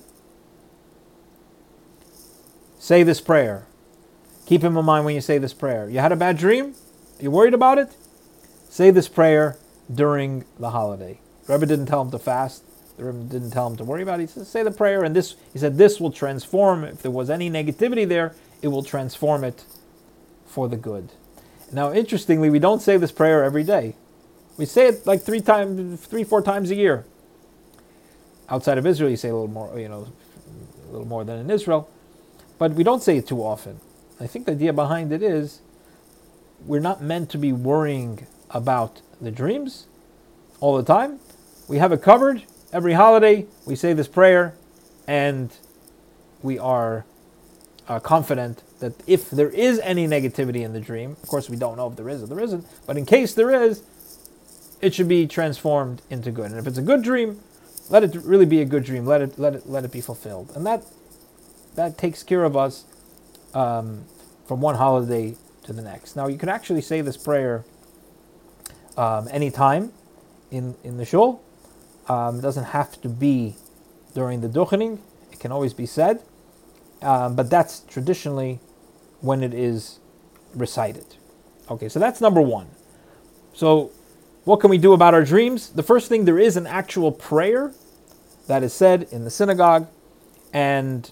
say this prayer. Keep him in mind when you say this prayer. You had a bad dream? You worried about it? Say this prayer during the holiday. The Rebbe didn't tell him to fast. The Rebbe didn't tell him to worry about it. He said, say the prayer, and he said, this will transform. If there was any negativity there, it will transform it for the good. Now, interestingly, we don't say this prayer every day. We say it like 3-4 times a year. Outside of Israel, you say a little more, a little more than in Israel. But we don't say it too often. I think the idea behind it is we're not meant to be worrying about the dreams all the time. We have it covered. Every holiday, we say this prayer, and we are confident that if there is any negativity in the dream, of course we don't know if there is or there isn't, but in case there is, it should be transformed into good. And if it's a good dream, let it really be a good dream. Let it be fulfilled, and that takes care of us from one holiday to the next. Now, you can actually say this prayer anytime in the shul. It doesn't have to be during the duchening. It can always be said. But that's traditionally when it is recited. Okay, so that's number one. So what can we do about our dreams? The first thing, there is an actual prayer that is said in the synagogue, and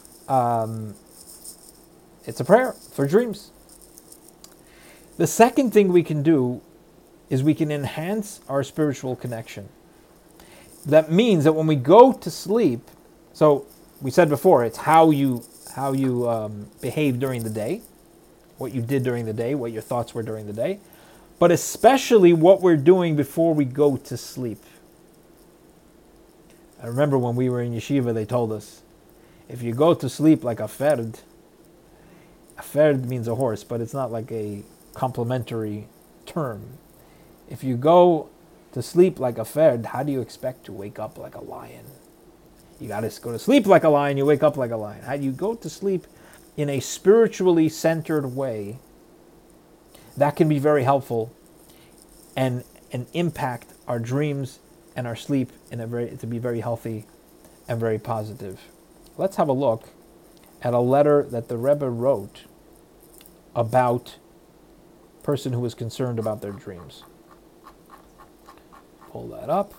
it's a prayer for dreams. The second thing we can do is we can enhance our spiritual connection. That means that when we go to sleep, so we said before, it's how you behave during the day, what you did during the day, what your thoughts were during the day, but especially what we're doing before we go to sleep. I remember when we were in yeshiva, they told us, if you go to sleep like a ferd means a horse, but it's not like a complimentary term. If you go to sleep like a ferd, how do you expect to wake up like a lion? You got to go to sleep like a lion, you wake up like a lion. How do you go to sleep in a spiritually centered way? that can be very helpful and impact our dreams and our sleep to be very healthy and very positive. Let's have a look at a letter that the Rebbe wrote about a person who was concerned about their dreams. Pull that up.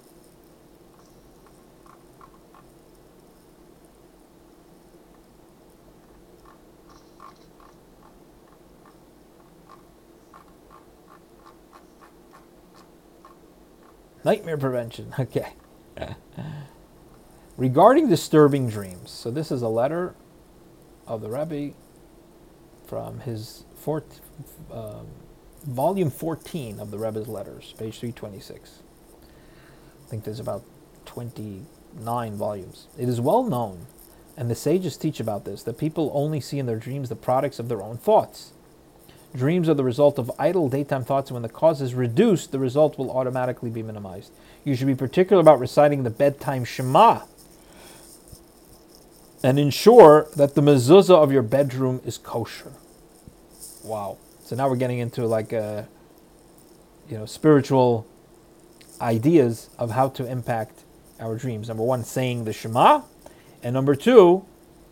Nightmare prevention. Okay. Regarding disturbing dreams. So this is a letter of the Rebbe from his volume 14 of the Rebbe's letters, page 326. I think there's about 29 volumes. It is well known, and the sages teach about this, that people only see in their dreams the products of their own thoughts. Dreams are the result of idle daytime thoughts, and when the cause is reduced, the result will automatically be minimized. You should be particular about reciting the bedtime Shema and ensure that the mezuzah of your bedroom is kosher. Wow. So now we're getting into like spiritual ideas of how to impact our dreams. Number one, saying the Shema, and number two,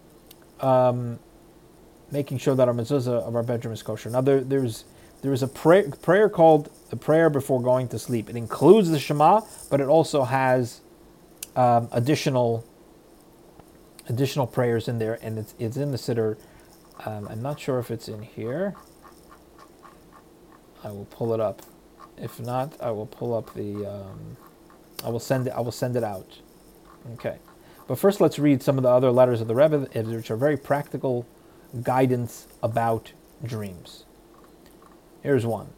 making sure that our mezuzah of our bedroom is kosher. Now there is a prayer called the prayer before going to sleep. It includes the Shema, but it also has additional prayers in there, and it's in the Siddur. I'm not sure if it's in here. I will pull it up. If not, I will pull up the. I will send it out. Okay, but first let's read some of the other letters of the Rebbe, which are very practical guidance about dreams. Here's one.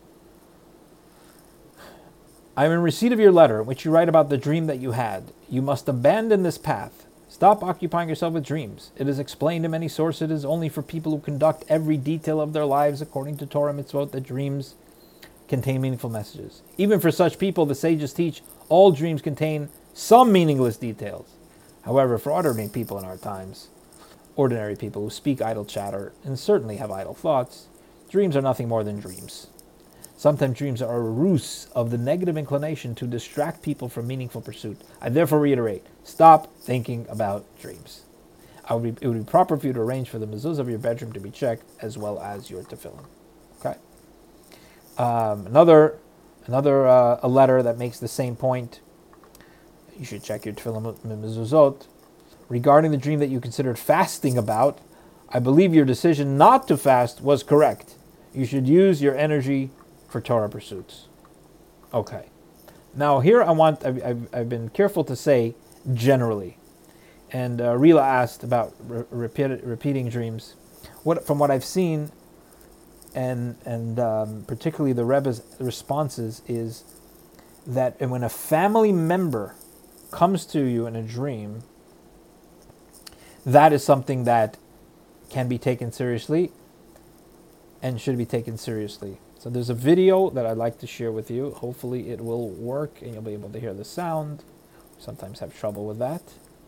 I am in receipt of your letter, in which you write about the dream that you had. You must abandon this path. Stop occupying yourself with dreams. It is explained in many sources it is only for people who conduct every detail of their lives according to Torah mitzvot that dreams contain meaningful messages. Even for such people, the sages teach all dreams contain some meaningless details. However, for ordinary people in our times, ordinary people who speak idle chatter and certainly have idle thoughts, dreams are nothing more than dreams. Sometimes dreams are a ruse of the negative inclination to distract people from meaningful pursuit. I therefore reiterate, stop thinking about dreams. It would be proper for you to arrange for the mezuzah of your bedroom to be checked, as well as your tefillin. Okay. Another a letter that makes the same point. You should check your tefillin mezuzot. Regarding the dream that you considered fasting about, I believe your decision not to fast was correct. You should use your energy for Torah pursuits. Okay. Now here I've been careful to say generally. And Rila asked about repeating dreams. From what I've seen, and particularly the Rebbe's responses, is that when a family member comes to you in a dream, that is something that can be taken seriously and should be taken seriously. So there's a video that I'd like to share with you. Hopefully it will work and you'll be able to hear the sound. Sometimes have trouble with that.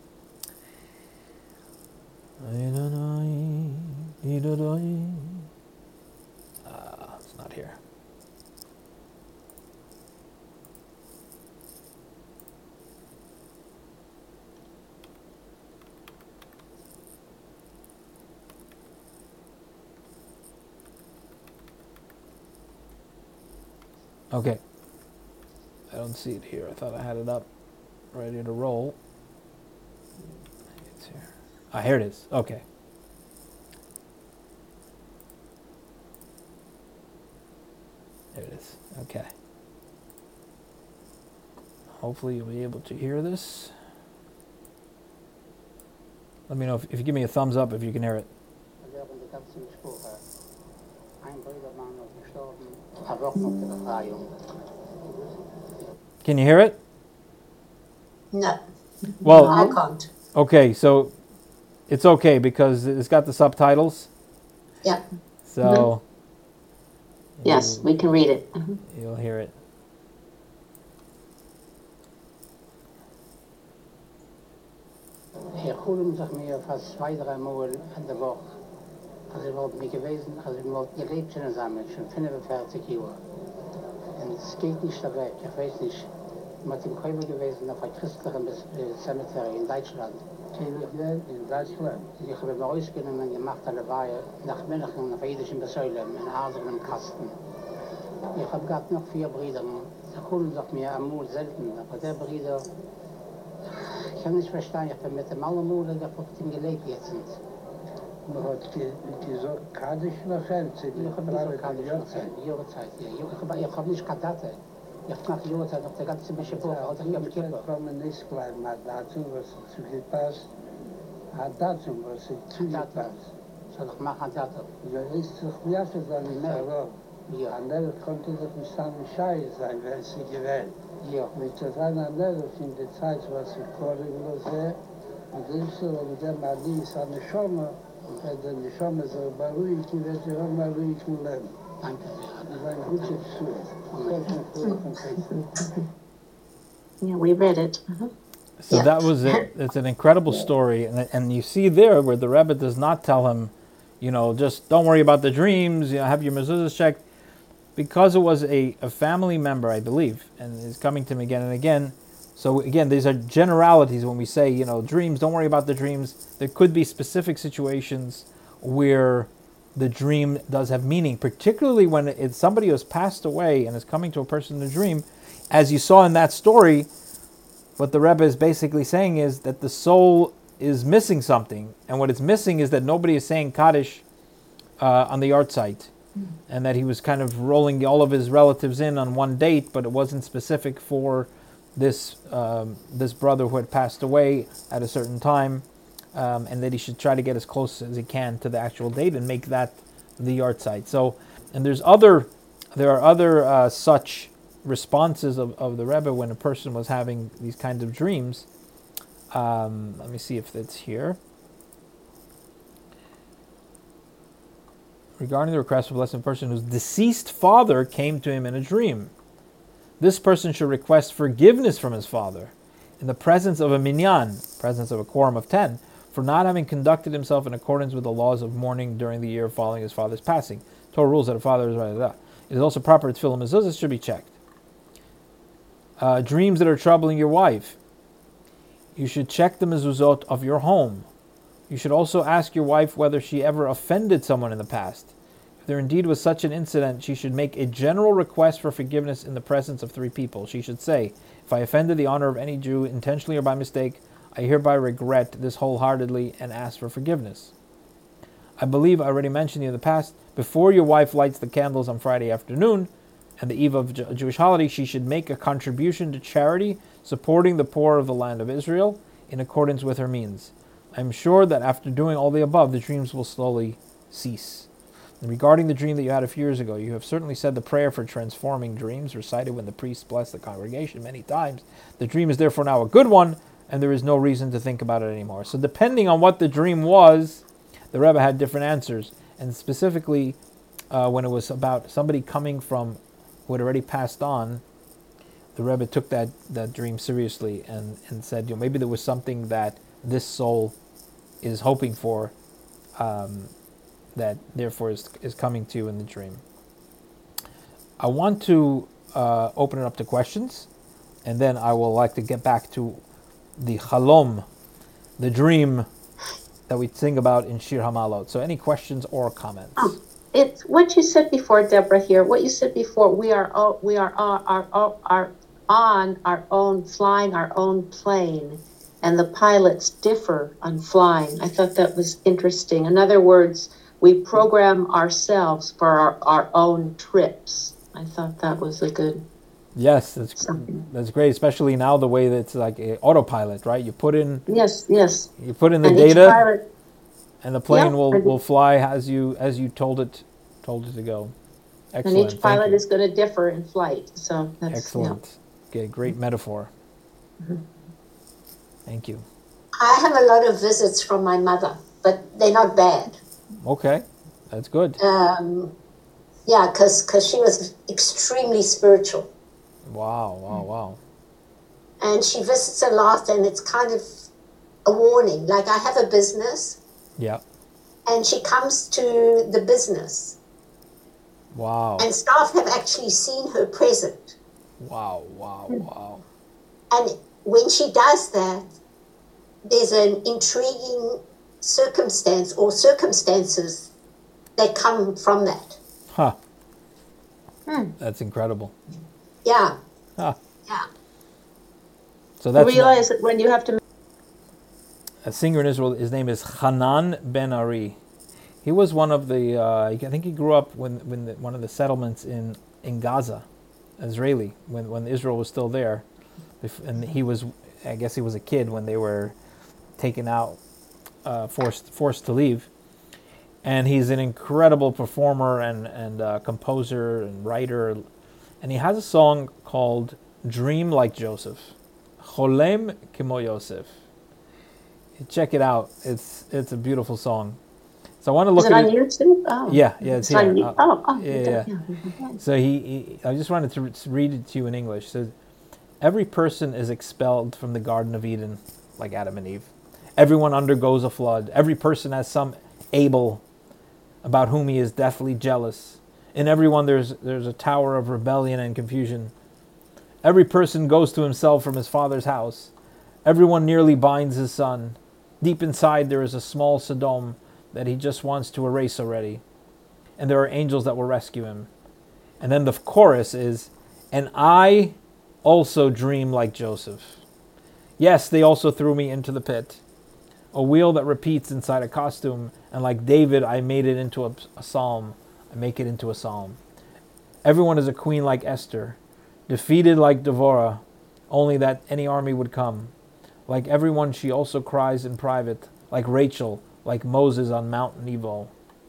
It's not here. Okay. I don't see it here. I thought I had it up, ready to roll. It's here. Here it is. Okay. There it is. Okay. Hopefully you'll be able to hear this. Let me know if you give me a thumbs up if you can hear it. Can you hear it? No. Well, I can't. Okay, so it's okay because it's got the subtitles. Yeah. So Yes, we can read it. You'll hear it. Hij voelde zich meer van 2-3 maal in de woche. Also ich wollte mich gewesen, also ich wollte gelebt schon zusammen, schon 45 Jahre. Und es geht nicht weg, ich weiß nicht. Ich bin im Käufer gewesen auf einem christlichen Cemetery in Deutschland. In Deutschland? Ich habe mir ausgenommen und gemacht eine Weihe nach München auf jüdischen Besäulem in Hasern im Kasten. Ich habe gehabt noch 4 Brüder. Sie holen doch mir am Mut selten, aber der Bruder, ich kann nicht verstehen, ich bin mit dem allen Mut, der hat ihm gelebt jetzt. Man hat gesagt, Kaddisch noch erzählt. Ich habe nicht Kaddisch noch Jahrzeit, ja. Ich habe nicht Kadate. Ich mache Jahrzeit noch der ganze Mischbuch, also ich habe Kinder. Ich kann nicht bleiben, hat dazu, was zu gepasst. Hat dazu, was zu gepasst. Soll ich machen Datum? Ja, ist doch mehr für seine Frau. Ja. An der konnte doch nicht seine Schei sein, wenn sie gewählt. Ja. Mit seiner Lehre in der Zeit, was ich vorhin sehe, und ich so, und der Mali ist eine Schomme, und der Schomme so beruhigt, die wird ja auch mal ruhig im Leben. Danke sehr. Das ist ein guter Besuch. Yeah, we read it. So Yeah. that was it. It's an incredible story, and you see there where the Rebbe does not tell him, just don't worry about the dreams. Have your mezuzahs checked, because it was a family member, I believe, and is coming to him again and again. So again, these are generalities when we say, dreams. Don't worry about the dreams. There could be specific situations where the dream does have meaning, particularly when it's somebody who has passed away and is coming to a person in a dream. As you saw in that story, what the Rebbe is basically saying is that the soul is missing something, and what it's missing is that nobody is saying Kaddish on the yard site, and that he was kind of rolling all of his relatives in on one date, but it wasn't specific for this brother who had passed away at a certain time, and that he should try to get as close as he can to the actual date and make that the yard site. So, and there are other such responses of the Rebbe when a person was having these kinds of dreams. Let me see if it's here. Regarding the request of a blessed person whose deceased father came to him in a dream, this person should request forgiveness from his father in the presence of a minyan, presence of a quorum of 10, for not having conducted himself in accordance with the laws of mourning during the year following his father's passing. Torah rules that a father is right. It is also proper to tefillah mezuzahs should be checked. Dreams that are troubling your wife, you should check the mezuzot of your home. You should also ask your wife whether she ever offended someone in the past. If there indeed was such an incident, she should make a general request for forgiveness in the presence of 3 people. She should say, if I offended the honor of any Jew intentionally or by mistake, I hereby regret this wholeheartedly and ask for forgiveness. I believe I already mentioned to you in the past, before your wife lights the candles on Friday afternoon and the eve of a Jewish holiday, she should make a contribution to charity supporting the poor of the land of Israel in accordance with her means. I am sure that after doing all the above, the dreams will slowly cease. And regarding the dream that you had a few years ago, you have certainly said the prayer for transforming dreams, recited when the priest blessed the congregation many times. The dream is therefore now a good one, and there is no reason to think about it anymore. So depending on what the dream was, the Rebbe had different answers. And specifically, when it was about somebody coming from who had already passed on, the Rebbe took that dream seriously and said, maybe there was something that this soul is hoping for, that therefore is coming to you in the dream. I want to open it up to questions, and then I will like to get back to the Chalom, the dream that we sing about in Shir Hamalot. So any questions or comments? It's what you said before, Deborah. Here, what you said before. We are on our own, flying our own plane, and the pilots differ on flying. I thought that was interesting. In other words, we program ourselves for our own trips. I thought that was a good. Yes, that's great, especially now the way that it's like an autopilot, right? You put in Yes. you put in the And data, each pilot, and the plane Yeah, will fly as you told it to go. and Excellent. each pilot Thank you. is going to differ in flight. So that's Excellent. Okay, great metaphor. Thank you. I have a lot of visits from my mother, but they're not bad. Okay, that's good. Yeah, because she was extremely spiritual. Wow. And she visits a lot, and it's kind of a warning. Like, I have a business, Yeah. and she comes to the business, Wow. and staff have actually seen her present. Wow. Wow. And when she does that, there's an intriguing circumstance or circumstances that come from that. Huh. That's incredible. Yeah. Huh. Yeah. So You that's realize that when you have to a singer in Israel. His name is Hanan Ben Ari. He was one of the. I think he grew up when one of the settlements in Gaza, Israeli, when Israel was still there, and he was. I guess he was a kid when they were taken out, forced to leave. And he's an incredible performer and composer and writer, and he has a song called "Dream Like Joseph," Cholem Kimo Yosef. Check it out. It's a beautiful song. So I want to look is it at on it. YouTube? Oh. Yeah, it's here. on you. Yeah. So he I just wanted to read it to you in English. It says, every person is expelled from the Garden of Eden, like Adam and Eve. Everyone undergoes a flood. Every person has some Abel about whom he is deathly jealous. In everyone there's a tower of rebellion and confusion. Every person goes to himself from his father's house. Everyone nearly binds his son. Deep inside there is a small Sodom that he just wants to erase already. And there are angels that will rescue him. And then the chorus is, and I also dream like Joseph. Yes, they also threw me into the pit. A wheel that repeats inside a costume, and like David, I made it into a psalm. I make it into a psalm. Everyone is a queen like Esther, defeated like Devorah, only that any army would come. Like everyone, she also cries in private, like Rachel, like Moses on Mount Nebo.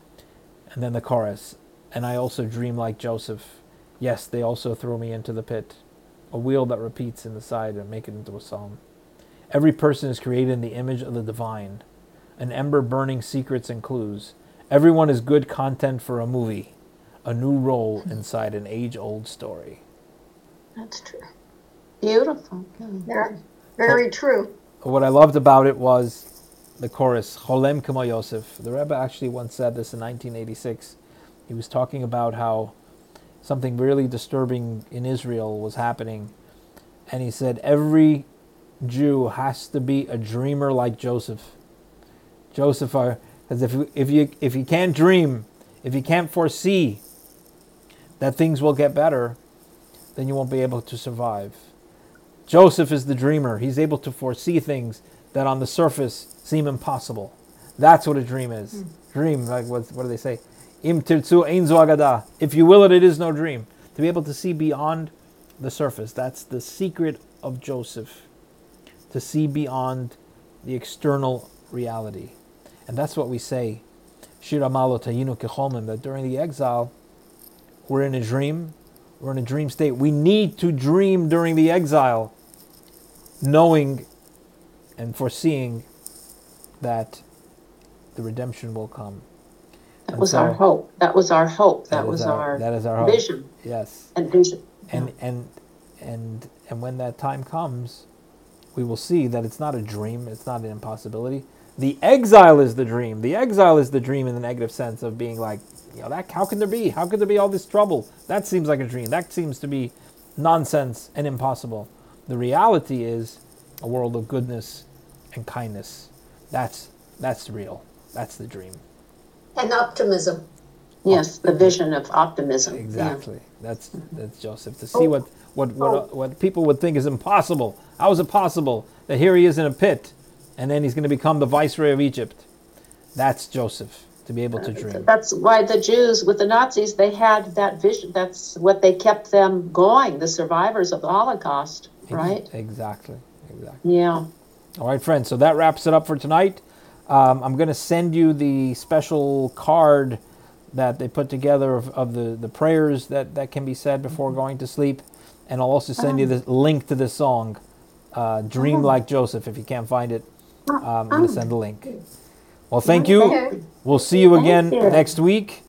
And then the chorus, and I also dream like Joseph. Yes, they also throw me into the pit. A wheel that repeats in the side and make it into a psalm. Every person is created in the image of the divine, an ember burning secrets and clues. Everyone is good content for a movie, a new role inside an age-old story. That's true. Beautiful. Yeah, very true. What I loved about it was the chorus, Cholem Kimo Yosef. The Rebbe actually once said this in 1986. He was talking about how something really disturbing in Israel was happening. And he said, every Jew has to be a dreamer like Joseph. Joseph, because if you can't dream, if you can't foresee that things will get better, then you won't be able to survive. Joseph is the dreamer. He's able to foresee things that on the surface seem impossible. That's what a dream is. Dream, like what do they say? Im tirtzu ein zo agada. If you will it, it is no dream. To be able to see beyond the surface. That's the secret of Joseph. To see beyond the external reality. And that's what we say, Shir Amalo Tayinu Kecholmim, that during the exile, we're in a dream. We're in a dream state. We need to dream during the exile, knowing and foreseeing that the redemption will come. That was our hope. That was our hope. That is our hope. Vision. Yes. And vision. And when that time comes, we will see that it's not a dream. It's not an impossibility. The exile is the dream. The exile is the dream in the negative sense of being like, that how can there be? How could there be all this trouble? That seems like a dream. That seems to be nonsense and impossible. The reality is a world of goodness and kindness. That's real. That's the dream. And optimism. Yes, the vision of optimism. Exactly. Yeah. That's Joseph. To see what people would think is impossible. How is it possible that here he is in a pit, and then he's going to become the viceroy of Egypt? That's Joseph, to be able to dream. That's why the Jews with the Nazis, they had that vision. That's what they kept them going, the survivors of the Holocaust, right? Exactly. Yeah. All right, friends. So that wraps it up for tonight. I'm going to send you the special card that they put together of the prayers that can be said before going to sleep. And I'll also send you the link to this song, Dream Like Joseph. If you can't find it, I'm going to send the link. Well, thank you. We'll see you again next week.